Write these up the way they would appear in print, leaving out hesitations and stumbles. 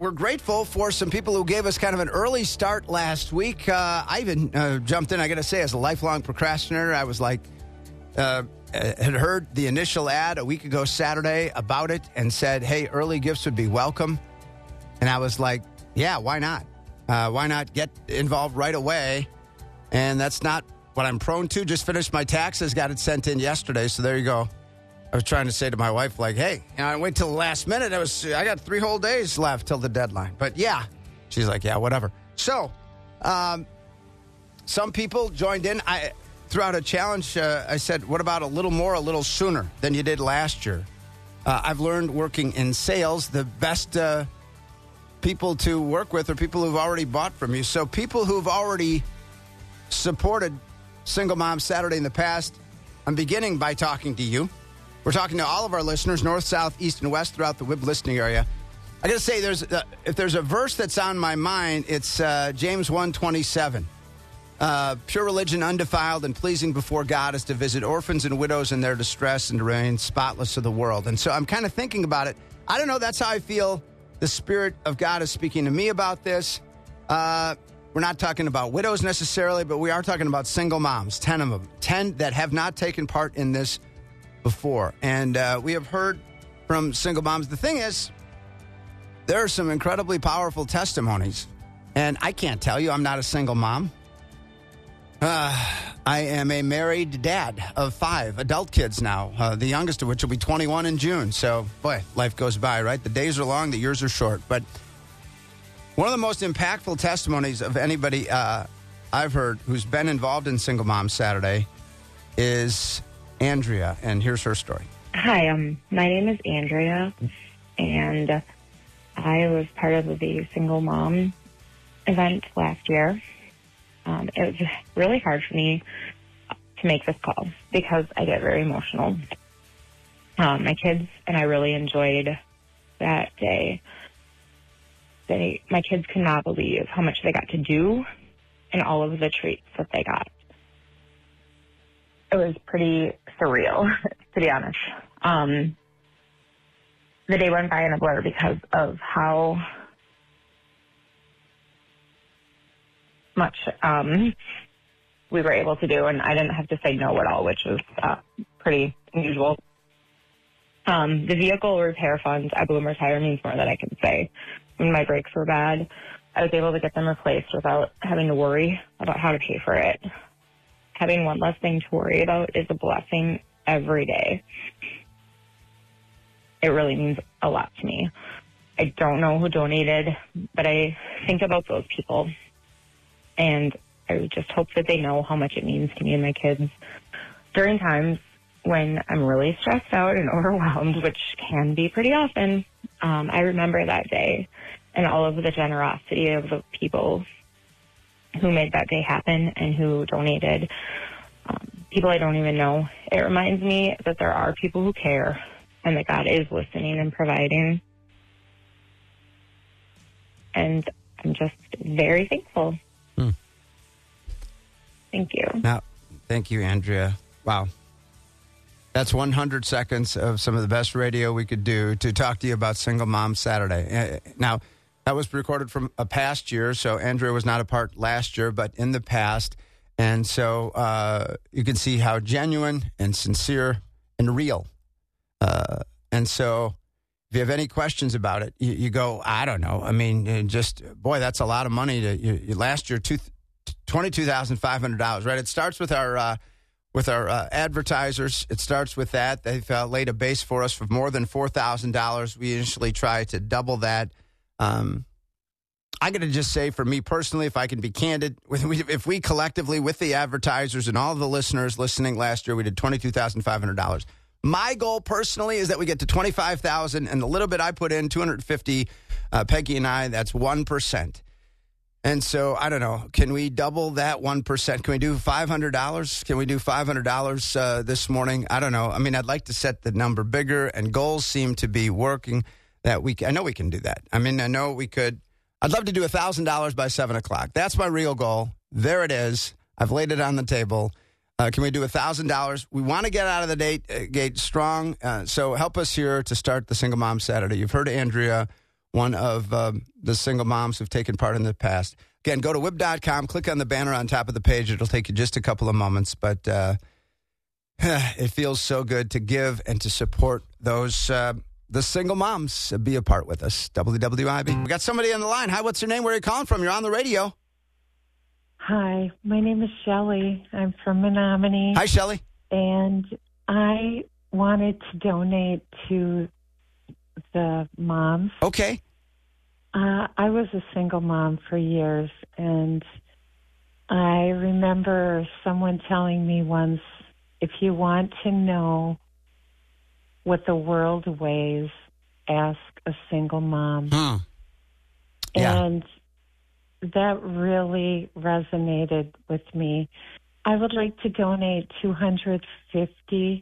we're grateful for some people who gave us kind of an early start last week. I even jumped in, I got to say, as a lifelong procrastinator. I was like, had heard the initial ad a week ago Saturday about it and said, hey, early gifts would be welcome. And I was like, yeah, why not? Why not get involved right away? And that's not what I'm prone to. Just finished my taxes, got it sent in yesterday, so there you go. I was trying to say to my wife, like, hey, I wait till the last minute. I got 3 whole days left till the deadline. But yeah, she's like, yeah, whatever. So, some people joined in. I threw out a challenge. I said, what about a little more, a little sooner than you did last year? I've learned working in sales, the best people to work with are people who've already bought from you. So people who've already supported Single Mom Saturday in the past, I'm beginning by talking to you. We're talking to all of our listeners, north, south, east, and west throughout the WIB listening area. I got to say, if there's a verse that's on my mind, it's James 1:27. Pure religion, undefiled and pleasing before God is to visit orphans and widows in their distress and to remain spotless of the world. And so I'm kind of thinking about it. I don't know, that's how I feel the Spirit of God is speaking to me about this. We're not talking about widows necessarily, but we are talking about single moms, 10 of them, 10 that have not taken part in this before. And we have heard from single moms. The thing is, there are some incredibly powerful testimonies. And I can't tell you, I'm not a single mom. I am a married dad of 5 adult kids now, the youngest of which will be 21 in June. So, boy, life goes by, right? The days are long, the years are short. But one of the most impactful testimonies of anybody I've heard who's been involved in Single Mom Saturday is Andrea, and here's her story. Hi, my name is Andrea, and I was part of the Single Mom event last year. It was really hard for me to make this call because I get very emotional. My kids and I really enjoyed that day. My kids could not believe how much they got to do and all of the treats that they got. It was pretty surreal, to be honest. The day went by in a blur because of how much we were able to do, and I didn't have to say no at all, which was pretty unusual. The vehicle repair fund at Bloomer Tire means more than I can say. When my brakes were bad, I was able to get them replaced without having to worry about how to pay for it. Having one less thing to worry about is a blessing every day. It really means a lot to me. I don't know who donated, but I think about those people. And I just hope that they know how much it means to me and my kids. During times when I'm really stressed out and overwhelmed, which can be pretty often, I remember that day and all of the generosity of the people who made that day happen and who donated. People I don't even know. It reminds me that there are people who care and that God is listening and providing. And I'm just very thankful. Thank you. Now, thank you, Andrea. Wow. That's 100 seconds of some of the best radio we could do to talk to you about Single Mom Saturday. Now, that was recorded from a past year, so Andrea was not a part last year, but in the past. And so you can see how genuine and sincere and real. And so if you have any questions about it, you go, I don't know. I mean, boy, that's a lot of money. Last year, $22,500, right? It starts with our advertisers. It starts with that. They've laid a base for us for more than $4,000. We initially try to double that. I got to just say, for me personally, if I can be candid, if we collectively, with the advertisers and all of the listeners listening last year, we did $22,500. My goal personally is that we get to $25,000, and the little bit I put in, $250, Peggy and I, that's 1%. And so, I don't know, can we double that 1%? Can we do $500? Can we do $500 this morning? I don't know. I mean, I'd like to set the number bigger, and goals seem to be working that week. I know we can do that. I mean, I know we could. I'd love to do $1,000 by 7 o'clock. That's my real goal. There it is. I've laid it on the table. Can we do $1,000? We want to get out of the gate strong. So help us here to start the Single Mom Saturday. You've heard Andrea. one of the single moms who've taken part in the past. Again, go to WIB.com, click on the banner on top of the page. It'll take you just a couple of moments, but it feels so good to give and to support those the single moms. Be a part with us. WWIB. We got somebody on the line. Hi, what's your name? Where are you calling from? You're on the radio. Hi, my name is Shelley. I'm from Menominee. Hi, Shelley. And I wanted to donate to the moms. Okay. I was a single mom for years, and I remember someone telling me once, if you want to know what the world weighs, ask a single mom. Yeah. And that really resonated with me. I would like to donate $250.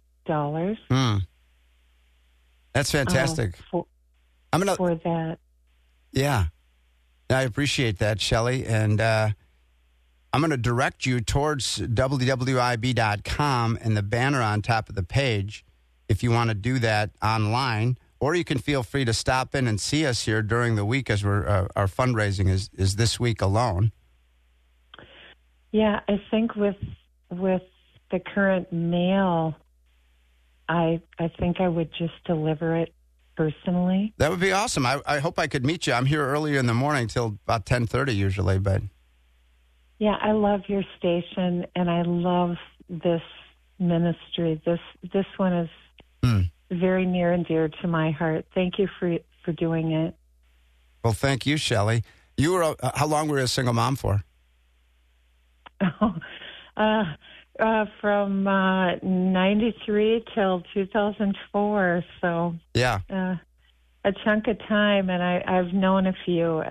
That's fantastic. For that. Yeah. I appreciate that, Shelley. And I'm going to direct you towards WWIB.com and the banner on top of the page if you want to do that online. Or you can feel free to stop in and see us here during the week as our fundraising is this week alone. Yeah, I think with the current mail, I think I would just deliver it personally. That would be awesome. I hope I could meet you. I'm here earlier in the morning till about 10:30 usually, but... Yeah, I love your station, and I love this ministry. This one is very near and dear to my heart. Thank you for doing it. Well, thank you, Shelley. You were how long were you a single mom for? From 93 till 2004. So yeah, a chunk of time, and I've known a few,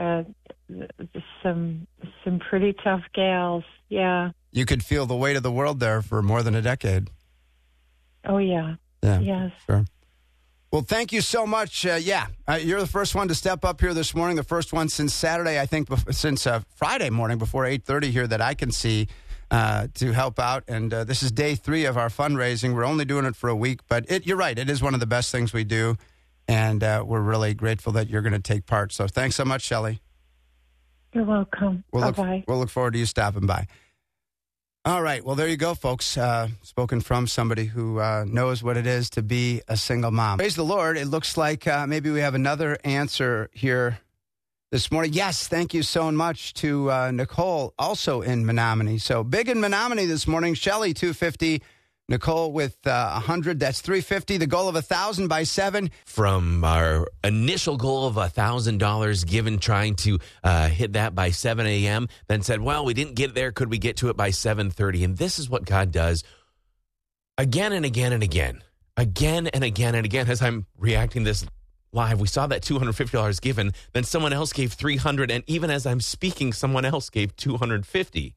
some pretty tough gals. Yeah, you could feel the weight of the world there for more than a decade. Oh yeah. Yeah. Yes. Sure. Well, thank you so much. You're the first one to step up here this morning. The first one since Saturday, I think, since Friday morning before 8:30 here that I can see to help out. And this is day 3 of our fundraising. We're only doing it for a week, but you're right. It is one of the best things we do. And we're really grateful that you're going to take part. So thanks so much, Shelley. You're welcome. Bye-bye. We'll look forward to you stopping by. All right. Well, there you go, folks. Spoken from somebody who knows what it is to be a single mom. Praise the Lord. It looks like maybe we have another answer here this morning. Yes, thank you so much to Nicole, also in Menominee. So big in Menominee this morning. Shelley, $250. Nicole with 100. That's $350. The goal of 1,000 by 7. From our initial goal of $1,000 given, trying to hit that by 7 a.m., then said, well, we didn't get there. Could we get to it by 7:30? And this is what God does again and again and again. Again and again and again. As I'm reacting this live, we saw that $250 given. Then someone else gave $300. And even as I'm speaking, someone else gave $250.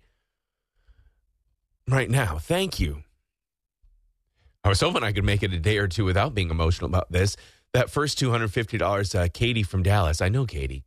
Right now. Thank you. I was hoping I could make it a day or two without being emotional about this. That first $250, Katie from Dallas. I know Katie.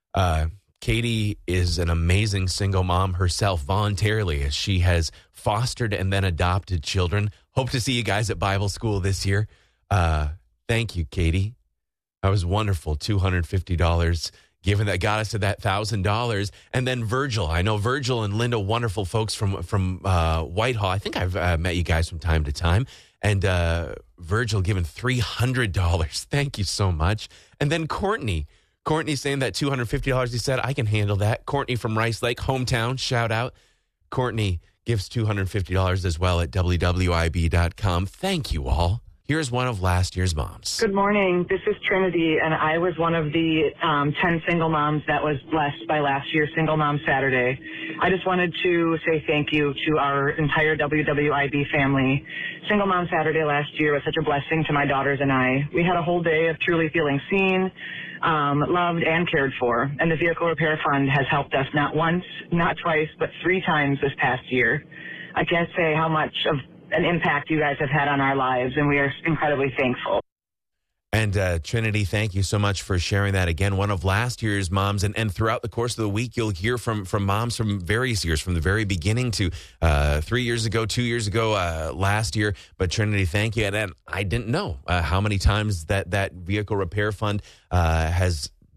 Katie is an amazing single mom herself, voluntarily, as she has fostered and then adopted children. Hope to see you guys at Bible school this year. Thank you, Katie. That was wonderful. $250 given that got us to that $1,000. And then Virgil. I know Virgil and Linda, wonderful folks from Whitehall. I think I've met you guys from time to time. And Virgil giving $300. Thank you so much. And then Courtney. Courtney saying that $250, he said, I can handle that. Courtney from Rice Lake, hometown, shout out. Courtney gives $250 as well at WWIB.com. Thank you all. Here's one of last year's moms. Good morning. This is Trinity, and I was one of the 10 single moms that was blessed by last year's Single Mom Saturday. I just wanted to say thank you to our entire WWIB family. Single Mom Saturday last year was such a blessing to my daughters and I. We had a whole day of truly feeling seen, loved, and cared for, and the Vehicle Repair Fund has helped us not once, not twice, but 3 times this past year. I can't say how much of an impact you guys have had on our lives, and we are incredibly thankful. And Trinity, thank you so much for sharing that. Again, one of last year's moms, and throughout the course of the week, you'll hear from moms from various years, from the very beginning to 3 years ago, 2 years ago, last year. But Trinity, thank you. And I didn't know how many times that Vehicle Repair Fund has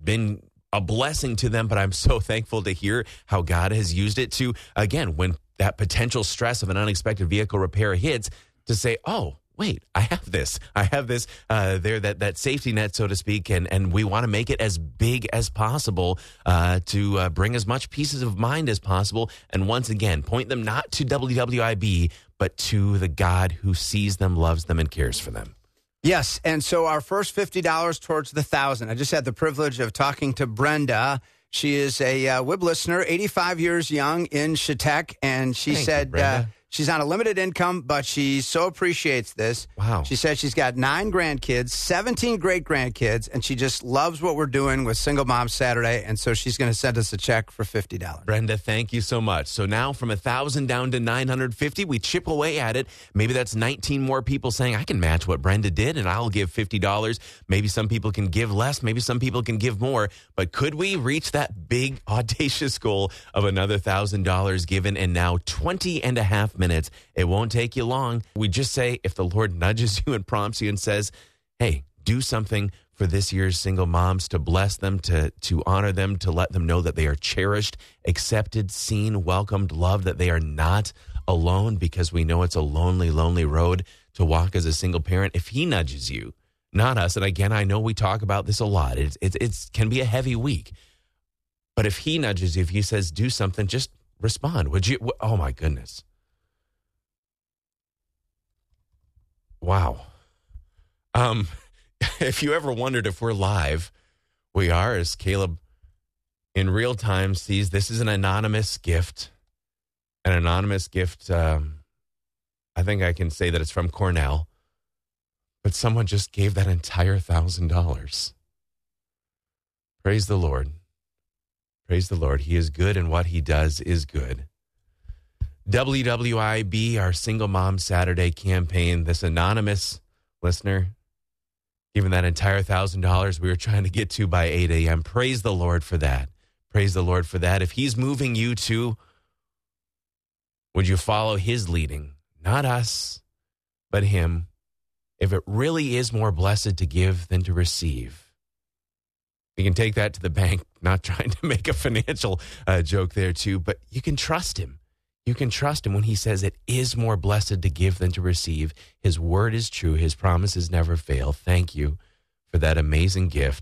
been a blessing to them, but I'm so thankful to hear how God has used it to, again, when that potential stress of an unexpected vehicle repair hits, to say, oh, wait, I have this there, that safety net, so to speak, and we want to make it as big as possible to bring as much peace of mind as possible. And once again, point them not to WWIB, but to the God who sees them, loves them, and cares for them. Yes, and so our first $50 towards the 1,000. I just had the privilege of talking to Brenda. She is a WIB listener, 85 years young in Chautauqua, and she said she's on a limited income, but she so appreciates this. Wow. She said she's got 9 grandkids, 17 great-grandkids, and she just loves what we're doing with Single Mom Saturday, and so she's going to send us a check for $50. Brenda, thank you so much. So now from 1,000 down to 950, we chip away at it. Maybe that's 19 more people saying, I can match what Brenda did, and I'll give $50. Maybe some people can give less. Maybe some people can give more. But could we reach that big, audacious goal of another $1,000 given in now 20 and a half minutes? It won't take you long. We just say, if the Lord nudges you and prompts you and says, hey, do something for this year's single moms, to bless them, to honor them, to let them know that they are cherished, accepted, seen, welcomed, loved, that they are not alone, because we know it's a lonely, lonely road to walk as a single parent. If he nudges you, not us, and again, I know we talk about this a lot. It can be a heavy week. But if he nudges you, if he says, do something, just respond. Would you? Oh, my goodness. Wow. If you ever wondered if we're live, we are, as Caleb in real time sees this is an anonymous gift. An anonymous gift. I think I can say that it's from Cornell, but someone just gave that entire $1,000. Praise the Lord. Praise the Lord. He is good, and what he does is good. WWIB, our Single Mom Saturday campaign, this anonymous listener giving that entire $1,000 we were trying to get to by 8 a.m. Praise the Lord for that. Praise the Lord for that. If he's moving you to, would you follow his leading? Not us, but him. If it really is more blessed to give than to receive, you can take that to the bank. Not trying to make a financial joke there too, but you can trust him. You can trust him when he says it is more blessed to give than to receive. His word is true. His promises never fail. Thank you for that amazing gift.